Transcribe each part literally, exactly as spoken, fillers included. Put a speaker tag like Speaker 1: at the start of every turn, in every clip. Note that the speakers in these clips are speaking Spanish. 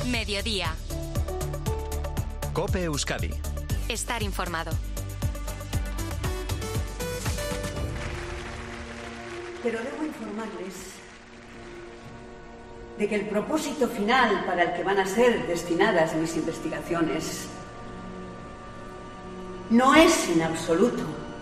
Speaker 1: Mediodía.
Speaker 2: COPE Euskadi.
Speaker 1: Estar informado.
Speaker 3: Pero debo informarles de que el propósito final para el que van a ser destinadas mis investigaciones no es en absoluto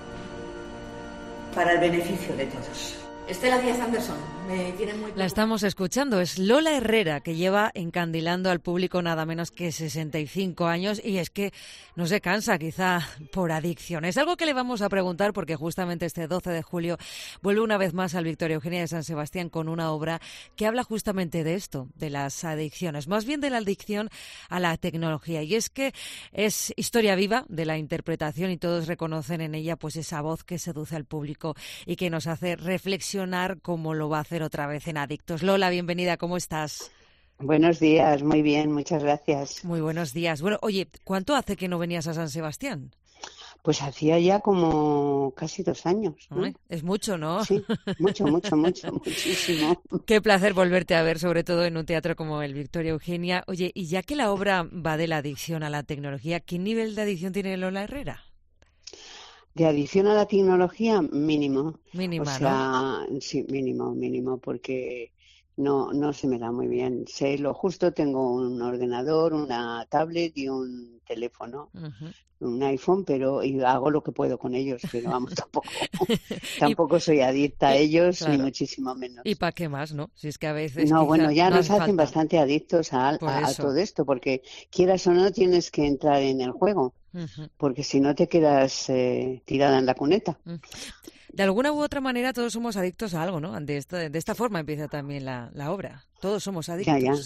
Speaker 3: para el beneficio de todos.
Speaker 4: Estela Díaz Anderson, me tienen muy...
Speaker 5: La estamos escuchando, es Lola Herrera, que lleva encandilando al público nada menos que sesenta y cinco años, y es que no se cansa, quizá por adicción. Es algo que le vamos a preguntar porque justamente este doce de julio vuelve una vez más al Victoria Eugenia de San Sebastián con una obra que habla justamente de esto, de las adicciones, más bien de la adicción a la tecnología. Y es que es historia viva de la interpretación y todos reconocen en ella pues esa voz que seduce al público y que nos hace reflexionar como lo va a hacer otra vez en Adictos. Lola, bienvenida, ¿cómo estás?
Speaker 6: Buenos días, muy bien, muchas gracias.
Speaker 5: Muy buenos días. Bueno, oye, ¿cuánto hace que no venías a San Sebastián?
Speaker 6: Pues hacía ya como casi dos años, ¿no?
Speaker 5: Ay, es mucho, ¿no?
Speaker 6: Sí, mucho, mucho, mucho, muchísimo.
Speaker 5: Qué placer volverte a ver, sobre todo en un teatro como el Victoria Eugenia. Oye, y ya que la obra va de la adicción a la tecnología, ¿qué nivel de adicción tiene Lola Herrera?
Speaker 6: De adicción a la tecnología, mínimo.
Speaker 5: Mínima,
Speaker 6: o sea,
Speaker 5: ¿no?
Speaker 6: Sí, mínimo, mínimo, porque no, no se me da muy bien. Sé lo justo, tengo un ordenador, una tablet y un teléfono, uh-huh. un iPhone, pero y hago lo que puedo con ellos, pero vamos, tampoco, tampoco soy adicta a ellos, claro. Ni muchísimo menos.
Speaker 5: ¿Y para qué más, no? Si es que a veces
Speaker 6: No, bueno, ya
Speaker 5: no
Speaker 6: nos hacen
Speaker 5: falta.
Speaker 6: bastante adictos a, a, a todo esto, porque quieras o no tienes que entrar en el juego. Uh-huh. Porque si no te quedas eh, tirada en la cuneta. Uh-huh.
Speaker 5: De alguna u otra manera todos somos adictos a algo, ¿no? De esta, de esta forma empieza también la, la obra. Todos somos adictos.
Speaker 6: Ya, ya.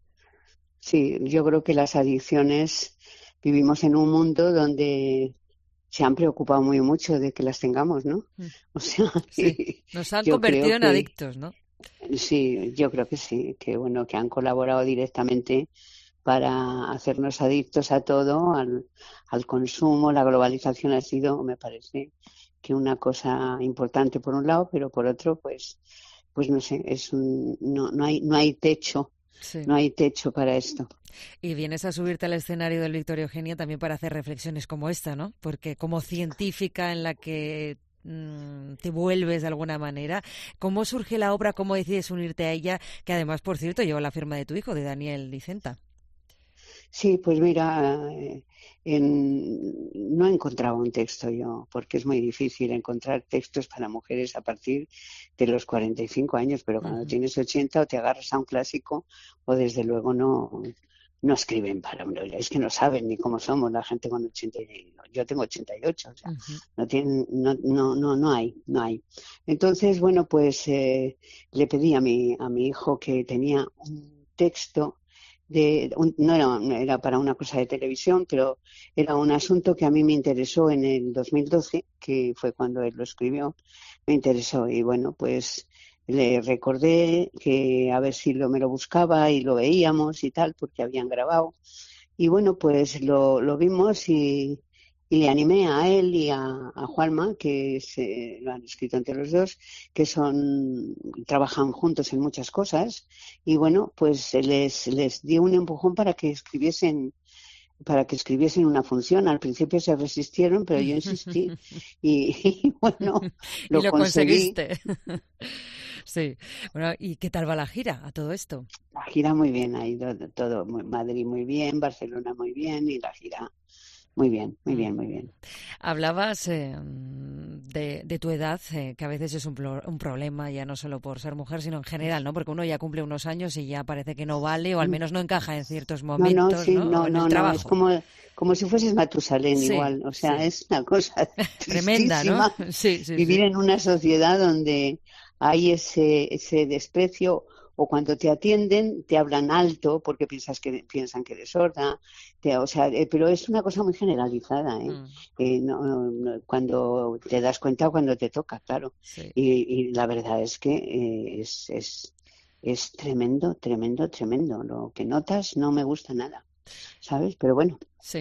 Speaker 6: Sí, yo creo que las adicciones, vivimos en un mundo donde se han preocupado muy mucho de que las tengamos, ¿no? Uh-huh. O sea,
Speaker 5: sí. Nos han convertido en
Speaker 6: que,
Speaker 5: adictos, ¿no?
Speaker 6: Sí, yo creo que sí, que bueno, que han colaborado directamente para hacernos adictos a todo, al, al consumo. La globalización ha sido, me parece, que una cosa importante por un lado, pero por otro, pues, pues no sé, es un, no, no hay, no hay techo, sí. no hay techo para esto.
Speaker 5: Y vienes a subirte al escenario del Victoria Eugenia también para hacer reflexiones como esta, ¿no? Porque como científica en la que mmm, te vuelves de alguna manera, ¿cómo surge la obra? ¿Cómo decides unirte a ella? Que además, por cierto, lleva la firma de tu hijo, de Daniel Licenta.
Speaker 6: Sí, pues mira, en, no encontraba un texto yo, porque es muy difícil encontrar textos para mujeres a partir de los cuarenta y cinco años, pero cuando uh-huh. tienes ochenta o te agarras a un clásico o desde luego no, no escriben para un... Es que no saben ni cómo somos la gente con ochenta. Yo tengo ochenta y ocho, o sea, uh-huh. no, tienen, no, no, no, no hay, no hay. Entonces, bueno, pues eh, le pedí a mi, a mi hijo que tenía un texto. De, un, no era, no era para una cosa de televisión, pero era un asunto que a mí me interesó en el dos mil doce, que fue cuando él lo escribió, me interesó y bueno, pues le recordé que a ver si lo, me lo buscaba y lo veíamos y tal, porque habían grabado y bueno, pues lo, lo vimos y, y le animé a él y a, a Juanma, que se, lo han escrito entre los dos, que son trabajan juntos en muchas cosas y bueno, pues les, les di un empujón para que escribiesen para que escribiesen una función. Al principio se resistieron, pero yo insistí y, y bueno, lo,
Speaker 5: y lo
Speaker 6: conseguí.
Speaker 5: conseguiste. Sí. Bueno, ¿y qué tal va la gira a todo esto?
Speaker 6: La gira muy bien, ha ido todo, Madrid muy bien, Barcelona muy bien y la gira muy bien, muy bien, muy bien.
Speaker 5: Hablabas eh, de, de tu edad, eh, que a veces es un, un problema, ya no solo por ser mujer, sino en general, ¿no? Porque uno ya cumple unos años y ya parece que no vale, o al menos no encaja en ciertos momentos,
Speaker 6: no, no, sí,
Speaker 5: ¿no?
Speaker 6: no,
Speaker 5: en
Speaker 6: no,
Speaker 5: el trabajo.
Speaker 6: No, es como, como si fueses Matusalén,
Speaker 5: sí,
Speaker 6: igual. O sea,
Speaker 5: sí.
Speaker 6: es una cosa
Speaker 5: tremenda, ¿no? Sí, sí,
Speaker 6: vivir
Speaker 5: sí.
Speaker 6: en una sociedad donde hay ese, ese desprecio. O cuando te atienden, te hablan alto porque piensas que piensan que eres sorda. Te, o sea, eh, pero es una cosa muy generalizada, ¿eh? Mm. Eh, no, no, cuando te das cuenta o cuando te toca, claro.
Speaker 5: Sí.
Speaker 6: Y, y la verdad es que eh, es, es, es tremendo, tremendo, tremendo. Lo que notas no me gusta nada, ¿sabes? Pero bueno.
Speaker 5: Sí.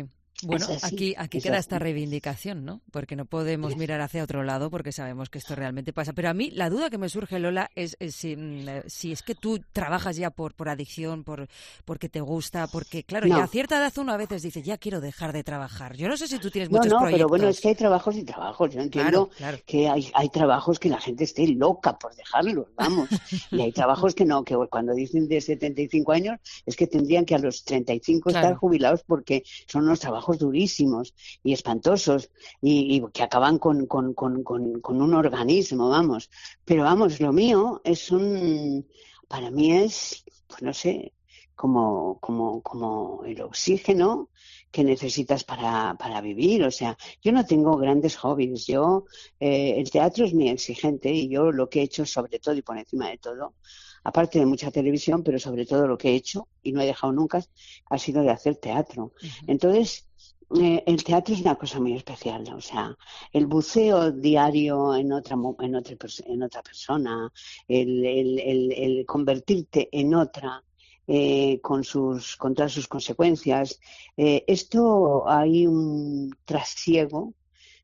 Speaker 5: Bueno, aquí, aquí queda esta reivindicación, ¿no? Porque no podemos mirar hacia otro lado porque sabemos que esto realmente pasa. Pero a mí la duda que me surge, Lola, es, es si, si es que tú trabajas ya por, por adicción, por porque te gusta, porque claro, no. ya a cierta edad uno a veces dice, ya quiero dejar de trabajar. Yo no sé si tú tienes
Speaker 6: no,
Speaker 5: muchos
Speaker 6: no,
Speaker 5: proyectos.
Speaker 6: Pero bueno, es que hay trabajos y trabajos. Yo entiendo
Speaker 5: claro, claro.
Speaker 6: que hay, hay trabajos que la gente esté loca por dejarlos, vamos. Y hay trabajos que no, que cuando dicen de setenta y cinco años es que tendrían que a los treinta y cinco claro. estar jubilados porque son unos trabajos durísimos y espantosos y, y que acaban con, con, con, con, con un organismo, vamos. Pero vamos, lo mío es un... Para mí es, pues no sé, como, como, como el oxígeno que necesitas para, para vivir. O sea, yo no tengo grandes hobbies. Yo, eh, el teatro es muy exigente y yo lo que he hecho sobre todo y por encima de todo, aparte de mucha televisión, pero sobre todo lo que he hecho y no he dejado nunca, ha sido de hacer teatro. Uh-huh. Entonces, eh, el teatro es una cosa muy especial, o sea, el buceo diario en otra en otra, en otra persona, el, el, el, el convertirte en otra, eh, con sus con todas sus consecuencias, eh, esto hay un trasiego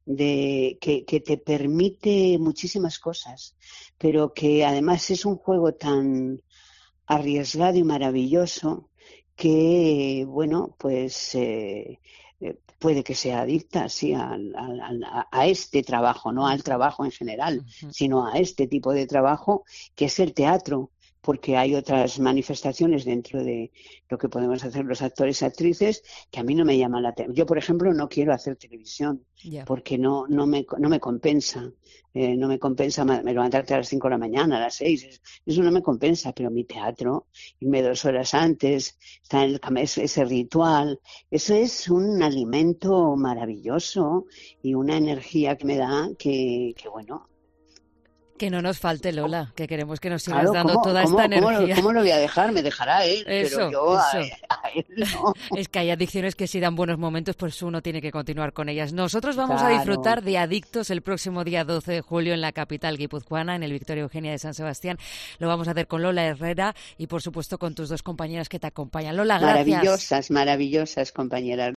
Speaker 6: de que, que te permite muchísimas cosas, pero que además es un juego tan arriesgado y maravilloso que, bueno, pues eh, puede que sea adicta, sí, a, a, a este trabajo, no al trabajo en general, uh-huh. sino a este tipo de trabajo que es el teatro, porque hay otras manifestaciones dentro de lo que podemos hacer los actores y actrices que a mí no me llaman la atención. Yo, por ejemplo, no quiero hacer televisión yeah. porque no no me no me compensa. Eh, no me compensa me levantarte a las cinco de la mañana, a las seis. Eso no me compensa, pero mi teatro, irme dos horas antes, estar en el, ese, ese ritual, eso es un alimento maravilloso y una energía que me da que, que bueno...
Speaker 5: Que no nos falte, Lola, que queremos que nos sigas
Speaker 6: claro,
Speaker 5: dando
Speaker 6: ¿cómo,
Speaker 5: toda
Speaker 6: cómo,
Speaker 5: esta
Speaker 6: ¿cómo
Speaker 5: energía.
Speaker 6: Lo, ¿Cómo lo voy a dejar? Me dejará él,
Speaker 5: eso,
Speaker 6: pero yo a,
Speaker 5: eso.
Speaker 6: a él no.
Speaker 5: Es que hay adicciones que si dan buenos momentos, pues uno tiene que continuar con ellas. Nosotros vamos
Speaker 6: claro.
Speaker 5: a disfrutar de Adictos el próximo día doce de julio en la capital guipuzcoana, en el Victoria Eugenia de San Sebastián. Lo vamos a hacer con Lola Herrera y, por supuesto, con tus dos compañeras que te acompañan. Lola, gracias.
Speaker 6: Maravillosas, maravillosas compañeras.